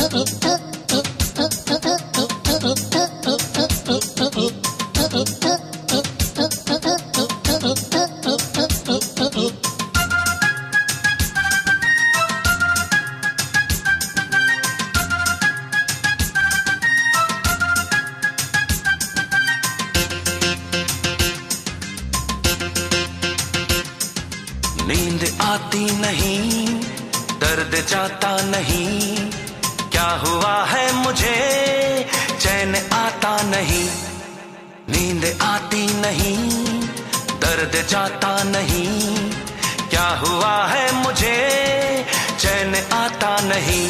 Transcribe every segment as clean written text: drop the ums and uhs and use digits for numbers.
नींद आती नहीं, दर्द जाता नहीं, क्या हुआ है मुझे चैन आता नहीं। नींद आती नहीं, दर्द जाता नहीं, क्या हुआ है मुझे चैन आता नहीं।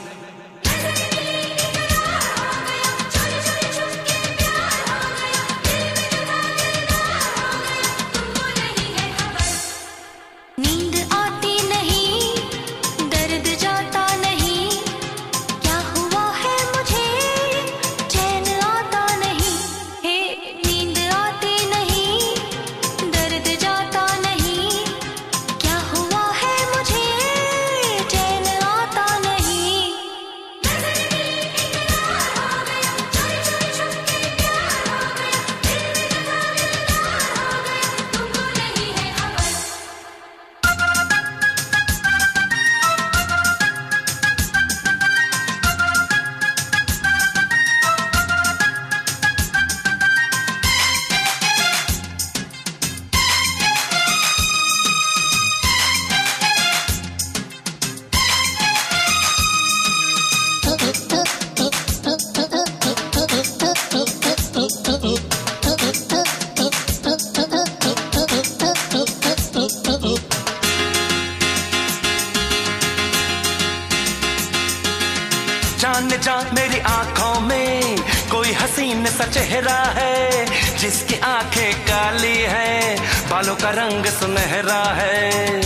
जान जा मेरी आंखों में कोई हसीन सा चेहरा है, जिसकी आंखें काली हैं, बालों का रंग सुनहरा है।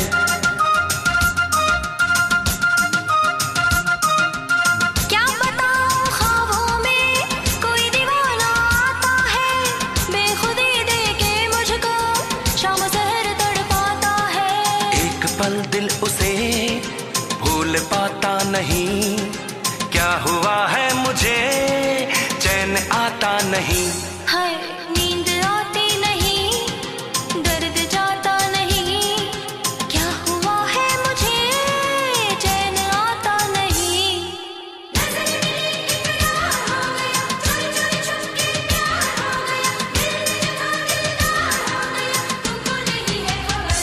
क्या बताऊं ख्वाबों में कोई दीवाना आता है, बेखुदी देके मुझको शाम सहर तड़पाता है। एक पल दिल उसे भूल पाता नहीं, क्या हुआ है मुझे चैन आता नहीं। हाय नींद आती नहीं, दर्द जाता नहीं, क्या हुआ है मुझे चैन आता नहीं। नजर मिली इकरार हो गया, चोरी चोरी छुप के प्यार हो गया, दिल में जगह दिलदार हो गया, तुमको नहीं है खबर।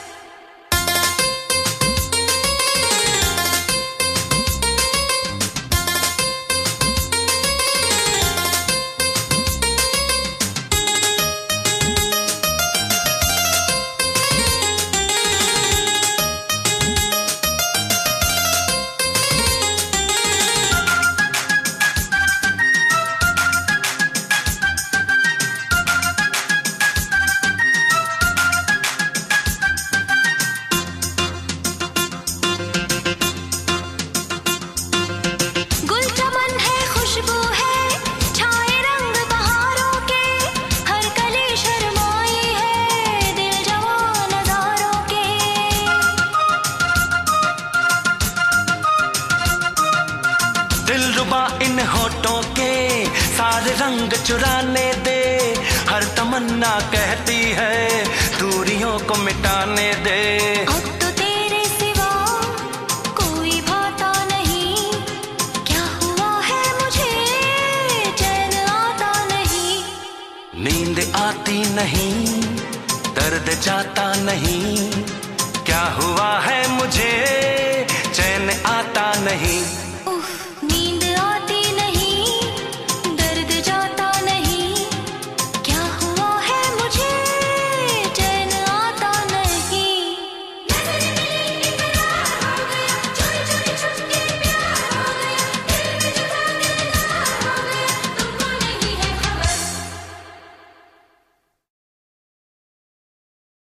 दिलरुबा इन होठों के सारे रंग चुराने दे, हर तमन्ना कहती है दूरियों को मिटाने दे। अब तो तेरे सिवा कोई भाता नहीं, क्या हुआ है मुझे चैन आता नहीं। नींद आती नहीं, दर्द जाता नहीं, क्या हुआ है मुझे चैन आता नहीं।